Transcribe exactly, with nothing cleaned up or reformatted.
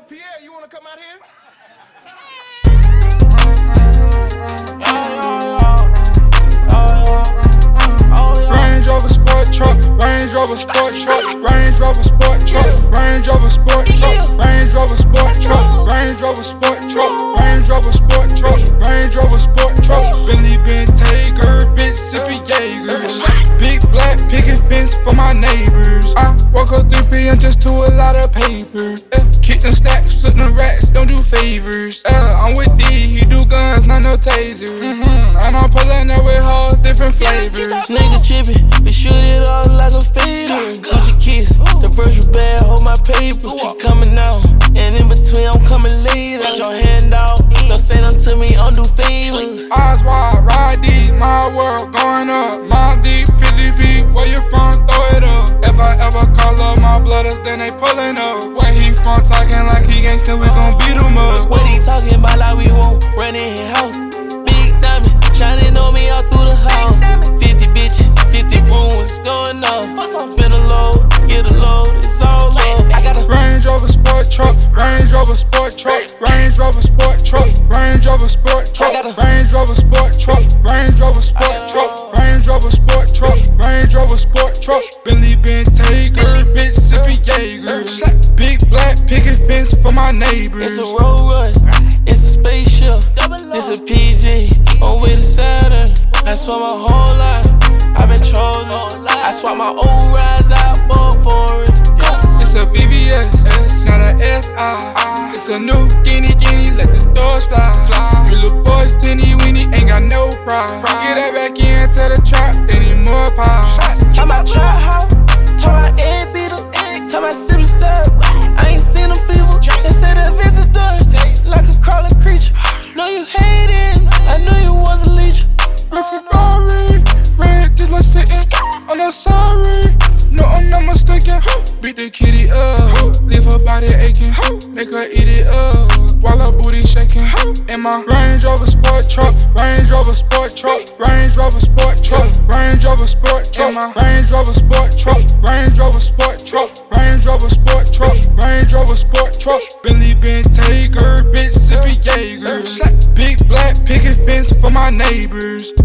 Pierre, you wanna come out here? Range Rover sport truck, Range Rover sport truck, Range Rover sport truck, Range Rover sport truck, Range Rover sport truck, Range Rover sport truck, Range Rover sport truck, Range Rover sport truck, Billy Ben Tager, bitch sippy Jaeger, big black picket fence for my neighbors. I woke up three P M just to a lot of paper. Uh, kick them stacks, flip them racks, don't do favors. Uh, I'm with D, he do guns, not no tasers. Mm-hmm. And I'm pulling up with hoes, different flavors. Nigga trippin', we shoot it all like a fader. Gucci kiss, the virtual bag, hold my paper. She coming out, and in between I'm coming later. Got your hand out, don't say them to me, undo favors. Eyes wide, ride deep, my world going up. Mom deep, fifty feet, where you from, throw it up. If I ever call up my blooders, then they pulling up. Where he from, talking like he gangsta, we gon' beat him up. What he talking about like we won't run in his house. Big diamond, shining on me all through the house. fifty bitches, fifty rooms, going up. Spin a load, get a load, it's all low. I got a Range Rover sport truck, Range Rover sport truck, Range Rover sport truck, Range Rover sport truck, Range Rover sport truck, Range Rover sport truck, Range Rover sport truck, Range Rover sport truck, Billy Ben Tager, bitch sippy Jaeger, big black picket fence for my neighbors. It's a road rush, it's a spaceship, it's a P G, on way to Saturn. I swear my whole life, I've been chosen. I swap my old rides out for foreign. It's a V V S, not a S I. It's a new guinea guinea, let the doors fly. fly. You little boys tinny weeny, ain't got no pride. Get that back into the trap, they need more power. Talk about trap house, talk about egg beater, talk about sip syrup. I ain't seen them fever, they say the events are done. Like a crawling creature, know you hate it, I knew you was a leech. Ferrari, red just like sitting on the sorry. No, I'm not mistaken. Beat the kitty up, leave her body aching, make her eat it up while her booty shaking. In my Range Rover sport truck, Range Rover sport truck, Range Rover sport truck, Range Rover sport truck, my Range Rover sport truck, Range Rover sport truck, Range Rover sport truck, Range Rover sport truck, Billy Ben Tager, bitch sippy Jaeger, big black picket fence for my neighbors.